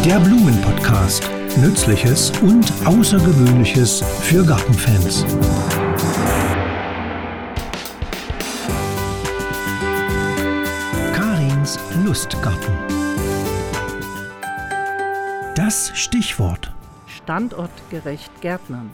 Der Blumen-Podcast. Nützliches und Außergewöhnliches für Gartenfans. Karins Lustgarten. Das Stichwort. Standortgerecht Gärtnern.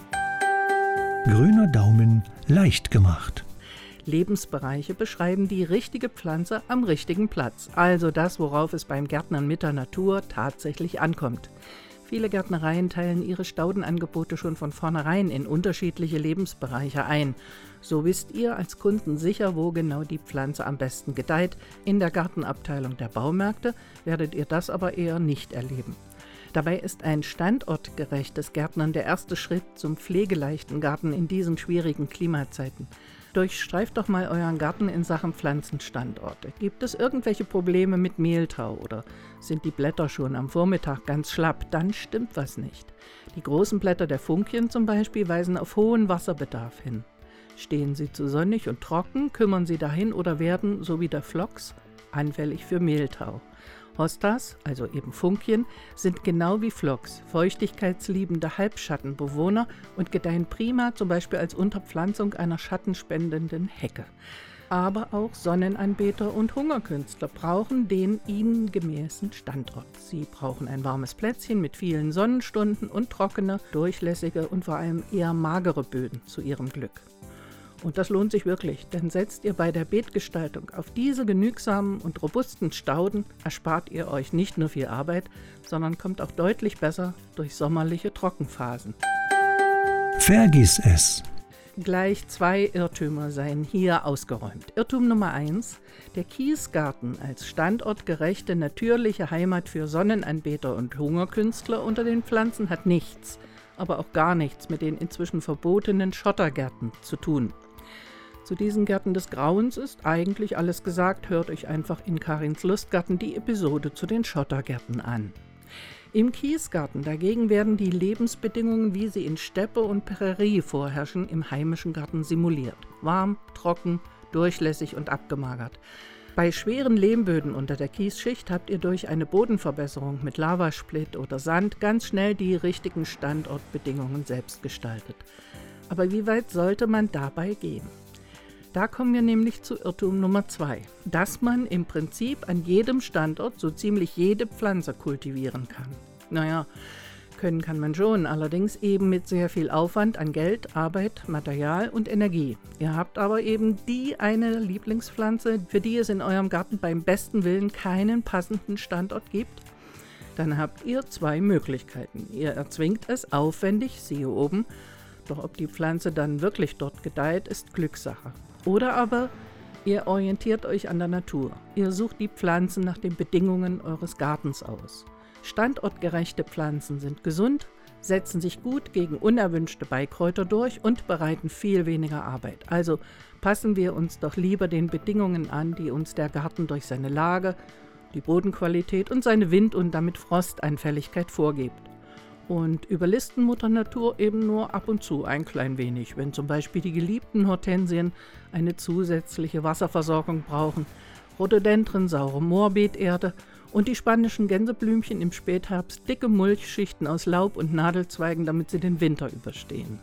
Grüner Daumen leicht gemacht. Lebensbereiche beschreiben die richtige Pflanze am richtigen Platz. Also das, worauf es beim Gärtnern mit der Natur tatsächlich ankommt. Viele Gärtnereien teilen ihre Staudenangebote schon von vornherein in unterschiedliche Lebensbereiche ein. So wisst ihr als Kunden sicher, wo genau die Pflanze am besten gedeiht. In der Gartenabteilung der Baumärkte werdet ihr das aber eher nicht erleben. Dabei ist ein standortgerechtes Gärtnern der erste Schritt zum pflegeleichten Garten in diesen schwierigen Klimazeiten. Durchstreift doch mal euren Garten in Sachen Pflanzenstandorte. Gibt es irgendwelche Probleme mit Mehltau oder sind die Blätter schon am Vormittag ganz schlapp? Dann stimmt was nicht. Die großen Blätter der Funkien zum Beispiel weisen auf hohen Wasserbedarf hin. Stehen sie zu sonnig und trocken, kümmern sie dahin oder werden, so wie der Phlox, anfällig für Mehltau. Hostas, also eben Funkien, sind genau wie Phlox feuchtigkeitsliebende Halbschattenbewohner und gedeihen prima zum Beispiel als Unterpflanzung einer schattenspendenden Hecke. Aber auch Sonnenanbeter und Hungerkünstler brauchen den ihnen gemäßen Standort. Sie brauchen ein warmes Plätzchen mit vielen Sonnenstunden und trockene, durchlässige und vor allem eher magere Böden zu ihrem Glück. Und das lohnt sich wirklich, denn setzt ihr bei der Beetgestaltung auf diese genügsamen und robusten Stauden, erspart ihr euch nicht nur viel Arbeit, sondern kommt auch deutlich besser durch sommerliche Trockenphasen. Vergiss es. Gleich 2 Irrtümer seien hier ausgeräumt. Irrtum Nummer 1: Der Kiesgarten als standortgerechte, natürliche Heimat für Sonnenanbeter und Hungerkünstler unter den Pflanzen hat nichts, aber auch gar nichts mit den inzwischen verbotenen Schottergärten zu tun. Zu diesen Gärten des Grauens ist eigentlich alles gesagt. Hört euch einfach in Karins Lustgarten die Episode zu den Schottergärten an. Im Kiesgarten dagegen werden die Lebensbedingungen, wie sie in Steppe und Prärie vorherrschen, im heimischen Garten simuliert. Warm, trocken, durchlässig und abgemagert. Bei schweren Lehmböden unter der Kiesschicht habt ihr durch eine Bodenverbesserung mit Lavasplitt oder Sand ganz schnell die richtigen Standortbedingungen selbst gestaltet. Aber wie weit sollte man dabei gehen? Da kommen wir nämlich zu Irrtum Nummer 2, dass man im Prinzip an jedem Standort so ziemlich jede Pflanze kultivieren kann. Naja, können kann man schon, allerdings eben mit sehr viel Aufwand an Geld, Arbeit, Material und Energie. Ihr habt aber eben die eine Lieblingspflanze, für die es in eurem Garten beim besten Willen keinen passenden Standort gibt. Dann habt ihr 2 Möglichkeiten. Ihr erzwingt es aufwendig, siehe oben, doch ob die Pflanze dann wirklich dort gedeiht, ist Glückssache. Oder aber ihr orientiert euch an der Natur. Ihr sucht die Pflanzen nach den Bedingungen eures Gartens aus. Standortgerechte Pflanzen sind gesund, setzen sich gut gegen unerwünschte Beikräuter durch und bereiten viel weniger Arbeit. Also passen wir uns doch lieber den Bedingungen an, die uns der Garten durch seine Lage, die Bodenqualität und seine Wind- und damit Frostanfälligkeit vorgibt. Und überlisten Mutter Natur eben nur ab und zu ein klein wenig, wenn zum Beispiel die geliebten Hortensien eine zusätzliche Wasserversorgung brauchen, Rhododendren saure Moorbeeterde und die spanischen Gänseblümchen im Spätherbst dicke Mulchschichten aus Laub und Nadelzweigen, damit sie den Winter überstehen.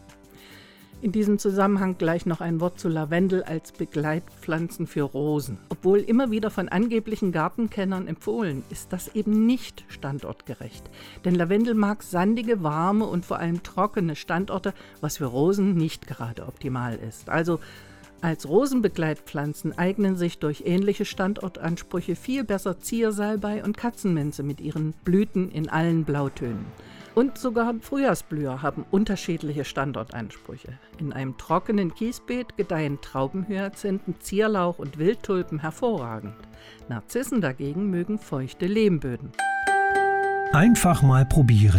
In diesem Zusammenhang gleich noch ein Wort zu Lavendel als Begleitpflanzen für Rosen. Obwohl immer wieder von angeblichen Gartenkennern empfohlen, ist das eben nicht standortgerecht. Denn Lavendel mag sandige, warme und vor allem trockene Standorte, was für Rosen nicht gerade optimal ist. Also als Rosenbegleitpflanzen eignen sich durch ähnliche Standortansprüche viel besser Ziersalbei und Katzenminze mit ihren Blüten in allen Blautönen. Und sogar Frühjahrsblüher haben unterschiedliche Standortansprüche. In einem trockenen Kiesbeet gedeihen Traubenhyazinthen, Zierlauch und Wildtulpen hervorragend. Narzissen dagegen mögen feuchte Lehmböden. Einfach mal probieren.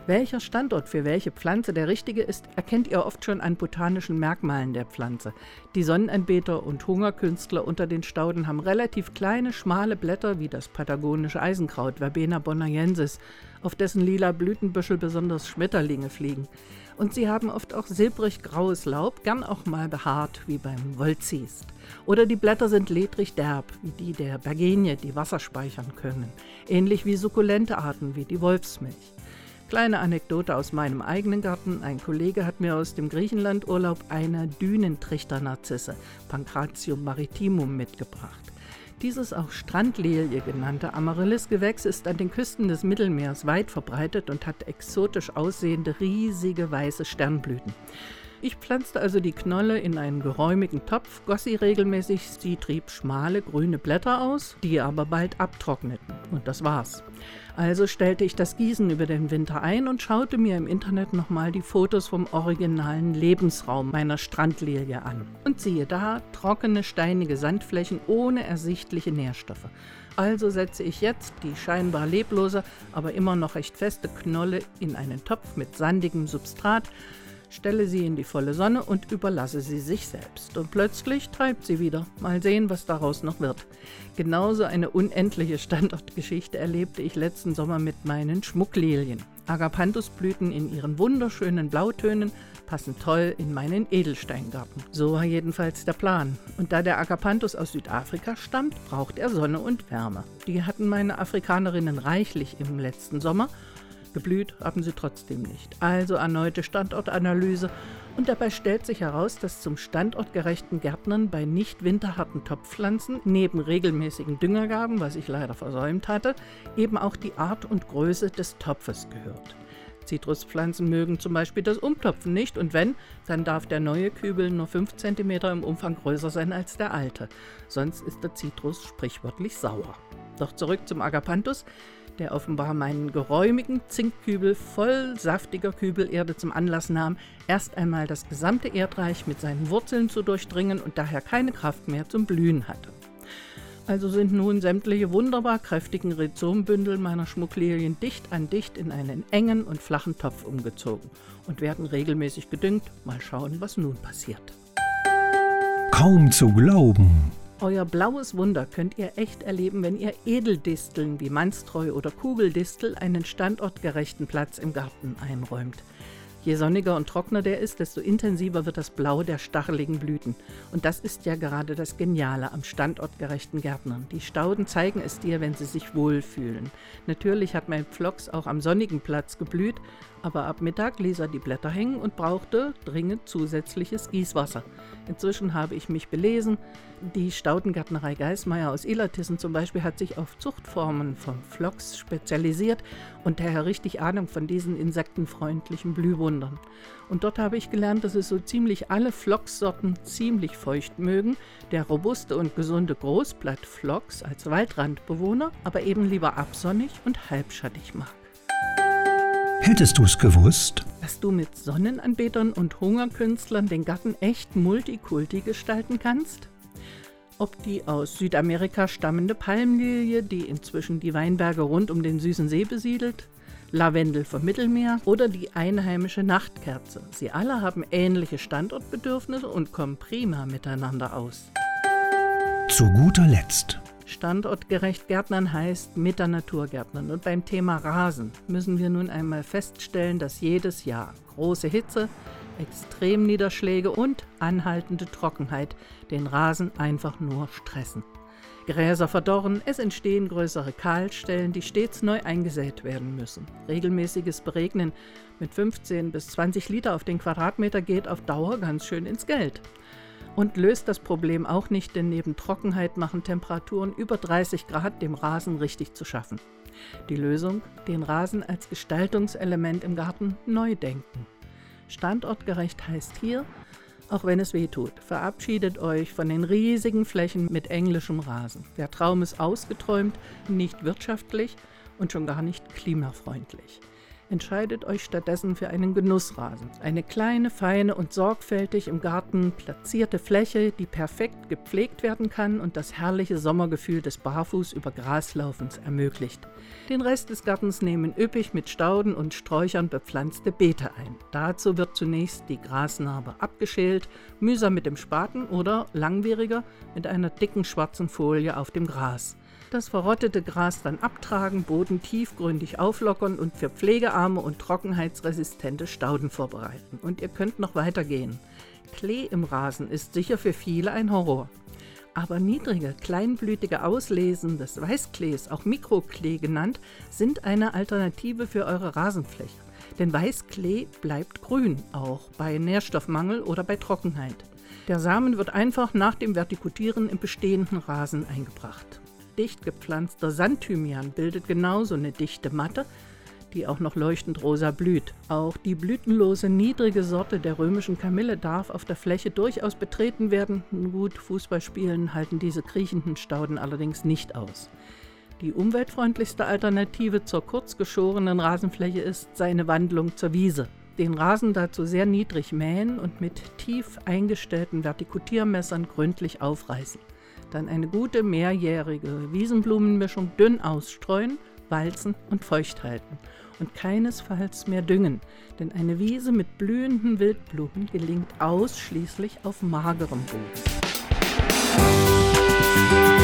Welcher Standort für welche Pflanze der richtige ist, erkennt ihr oft schon an botanischen Merkmalen der Pflanze. Die Sonnenanbeter und Hungerkünstler unter den Stauden haben relativ kleine, schmale Blätter wie das patagonische Eisenkraut Verbena bonaiensis, auf dessen lila Blütenbüschel besonders Schmetterlinge fliegen. Und sie haben oft auch silbrig-graues Laub, gern auch mal behaart wie beim Wolzist. Oder die Blätter sind ledrig derb, wie die der Bergenie, die Wasser speichern können. Ähnlich wie sukkulente Arten wie die Wolfsmilch. Kleine Anekdote aus meinem eigenen Garten. Ein Kollege hat mir aus dem Griechenlandurlaub eine Dünentrichter-Narzisse, Pancratium maritimum, mitgebracht. Dieses auch Strandlilie genannte Amaryllis-Gewächs ist an den Küsten des Mittelmeers weit verbreitet und hat exotisch aussehende, riesige weiße Sternblüten. Ich pflanzte also die Knolle in einen geräumigen Topf, goss sie regelmäßig, sie trieb schmale grüne Blätter aus, die aber bald abtrockneten. Und das war's. Also stellte ich das Gießen über den Winter ein und schaute mir im Internet nochmal die Fotos vom originalen Lebensraum meiner Strandlilie an. Und siehe da, trockene, steinige Sandflächen ohne ersichtliche Nährstoffe. Also setze ich jetzt die scheinbar leblose, aber immer noch recht feste Knolle in einen Topf mit sandigem Substrat, stelle sie in die volle Sonne und überlasse sie sich selbst. Und plötzlich treibt sie wieder. Mal sehen, was daraus noch wird. Genauso eine unendliche Standortgeschichte erlebte ich letzten Sommer mit meinen Schmucklilien. Agapanthusblüten in ihren wunderschönen Blautönen passen toll in meinen Edelsteingarten. So war jedenfalls der Plan. Und da der Agapanthus aus Südafrika stammt, braucht er Sonne und Wärme. Die hatten meine Afrikanerinnen reichlich im letzten Sommer. Geblüht haben sie trotzdem nicht. Also erneute Standortanalyse und dabei stellt sich heraus, dass zum standortgerechten Gärtnern bei nicht winterharten Topfpflanzen neben regelmäßigen Düngergaben, was ich leider versäumt hatte, eben auch die Art und Größe des Topfes gehört. Zitruspflanzen mögen zum Beispiel das Umtopfen nicht und wenn, dann darf der neue Kübel nur 5 cm im Umfang größer sein als der alte. Sonst ist der Zitrus sprichwörtlich sauer. Doch zurück zum Agapanthus, der offenbar meinen geräumigen Zinkkübel voll saftiger Kübelerde zum Anlass nahm, erst einmal das gesamte Erdreich mit seinen Wurzeln zu durchdringen und daher keine Kraft mehr zum Blühen hatte. Also sind nun sämtliche wunderbar kräftigen Rhizombündel meiner Schmucklilien dicht an dicht in einen engen und flachen Topf umgezogen und werden regelmäßig gedüngt. Mal schauen, was nun passiert. Kaum zu glauben. Euer blaues Wunder könnt ihr echt erleben, wenn ihr Edeldisteln wie Manstreu oder Kugeldistel einen standortgerechten Platz im Garten einräumt. Je sonniger und trockener der ist, desto intensiver wird das Blau der stacheligen Blüten. Und das ist ja gerade das Geniale am standortgerechten Gärtnern. Die Stauden zeigen es dir, wenn sie sich wohlfühlen. Natürlich hat mein Phlox auch am sonnigen Platz geblüht, aber ab Mittag ließ er die Blätter hängen und brauchte dringend zusätzliches Gießwasser. Inzwischen habe ich mich belesen. Die Staudengärtnerei Geismeier aus Illertissen zum Beispiel hat sich auf Zuchtformen vom Phlox spezialisiert und daher richtig Ahnung von diesen insektenfreundlichen Blühwundern. Und dort habe ich gelernt, dass es so ziemlich alle Phlox-Sorten ziemlich feucht mögen, der robuste und gesunde Großblatt-Phlox als Waldrandbewohner aber eben lieber absonnig und halbschattig mag. Hättest du's gewusst? Dass du mit Sonnenanbetern und Hungerkünstlern den Garten echt multikulti gestalten kannst? Ob die aus Südamerika stammende Palmlilie, die inzwischen die Weinberge rund um den Süßen See besiedelt, Lavendel vom Mittelmeer oder die einheimische Nachtkerze. Sie alle haben ähnliche Standortbedürfnisse und kommen prima miteinander aus. Zu guter Letzt. Standortgerecht Gärtnern heißt mit der Natur gärtnern. Und beim Thema Rasen müssen wir nun einmal feststellen, dass jedes Jahr große Hitze, Extremniederschläge und anhaltende Trockenheit den Rasen einfach nur stressen. Gräser verdorren, es entstehen größere Kahlstellen, die stets neu eingesät werden müssen. Regelmäßiges Beregnen mit 15 bis 20 Liter auf den Quadratmeter geht auf Dauer ganz schön ins Geld. Und löst das Problem auch nicht, denn neben Trockenheit machen Temperaturen über 30 Grad dem Rasen richtig zu schaffen. Die Lösung? Den Rasen als Gestaltungselement im Garten neu denken. Standortgerecht heißt hier, auch wenn es weh tut, verabschiedet euch von den riesigen Flächen mit englischem Rasen. Der Traum ist ausgeträumt, nicht wirtschaftlich und schon gar nicht klimafreundlich. Entscheidet euch stattdessen für einen Genussrasen. Eine kleine, feine und sorgfältig im Garten platzierte Fläche, die perfekt gepflegt werden kann und das herrliche Sommergefühl des Barfuß über Graslaufens ermöglicht. Den Rest des Gartens nehmen üppig mit Stauden und Sträuchern bepflanzte Beete ein. Dazu wird zunächst die Grasnarbe abgeschält, mühsam mit dem Spaten oder langwieriger mit einer dicken schwarzen Folie auf dem Gras. Das verrottete Gras dann abtragen, Boden tiefgründig auflockern und für pflegearme und trockenheitsresistente Stauden vorbereiten. Und ihr könnt noch weitergehen. Klee im Rasen ist sicher für viele ein Horror. Aber niedrige, kleinblütige Auslesen des Weißklees, auch Mikroklee genannt, sind eine Alternative für eure Rasenfläche. Denn Weißklee bleibt grün, auch bei Nährstoffmangel oder bei Trockenheit. Der Samen wird einfach nach dem Vertikutieren im bestehenden Rasen eingebracht. Dicht gepflanzter Sandthymian bildet genauso eine dichte Matte, die auch noch leuchtend rosa blüht. Auch die blütenlose, niedrige Sorte der römischen Kamille darf auf der Fläche durchaus betreten werden. Gut, Fußballspielen halten diese kriechenden Stauden allerdings nicht aus. Die umweltfreundlichste Alternative zur kurz geschorenen Rasenfläche ist seine Wandlung zur Wiese. Den Rasen dazu sehr niedrig mähen und mit tief eingestellten Vertikutiermessern gründlich aufreißen. Dann eine gute mehrjährige Wiesenblumenmischung dünn ausstreuen, walzen und feucht halten. Und keinesfalls mehr düngen, denn eine Wiese mit blühenden Wildblumen gelingt ausschließlich auf magerem Boden.